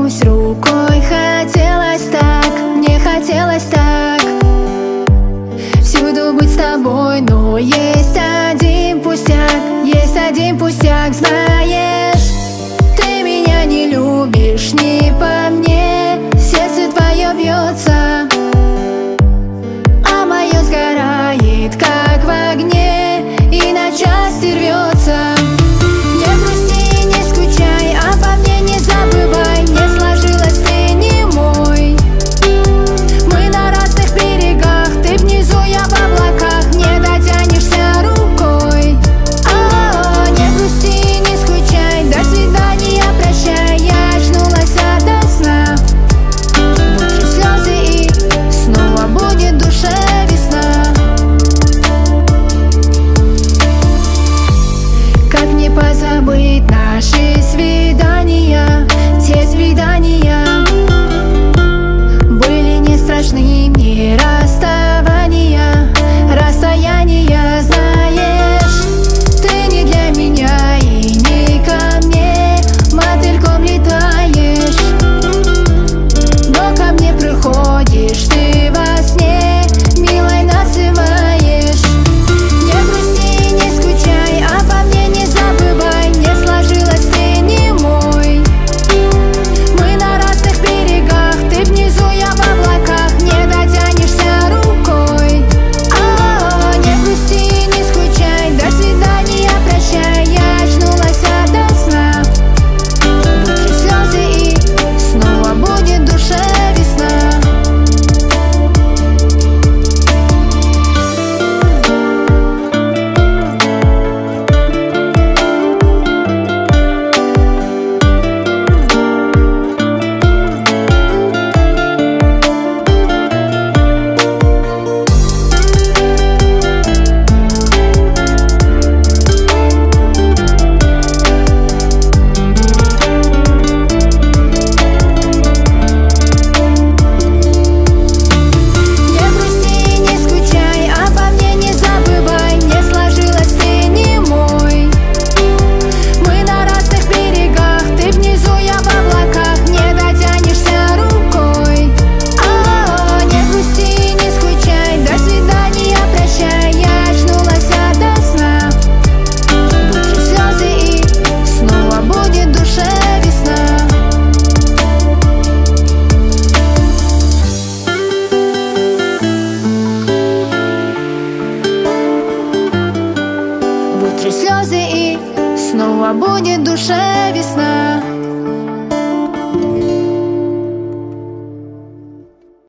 коснусь рукой. Хотелось так, мне хотелось так всюду быть с тобой, но есть один пустяк, знаешь. Ты меня не любишь, не по мне, сердце твое бьется, а мое сгорает, как в огне, и на части рвется. Не грусти, не скучай, обо мне не забывай, не сложилось, ты не мой. Мы на разных берегах, ты внизу, я в облаках, не дотянешься рукой. Не грусти, не скучай, до свидания, прощай, я очнулась ото сна. Вытру слезы и снова будет в душе весна. Как мне позабыть наши свидания? Те свидания были не страшны мне, расставания, расстояния, знаешь. Ты не для меня и не ко мне, мотыльком летаешь, но ко мне приходишь ты во сне, милой называешь. Не грусти, не скучай, обо мне не забывай, не сложилось, ты не мой. Мы на разных берегах, ты внизу, я в облаках, не дотянешься рукой. Не грусти, не скучай, до свидания, прощай, я очнулась ото сна. Вытру слезы и снова будет в душе весна. Не грусти, не скучай, обо мне не забывай, не сложилось, ты не мой. Мы на разных берегах, ты внизу, я в облаках, не дотянешься рукой. Не грусти, не скучай, до свидания, прощай, я очнулась ото сна. Вытру слезы и снова будет в душе весна. Вытру слезы и снова будет в душе весна.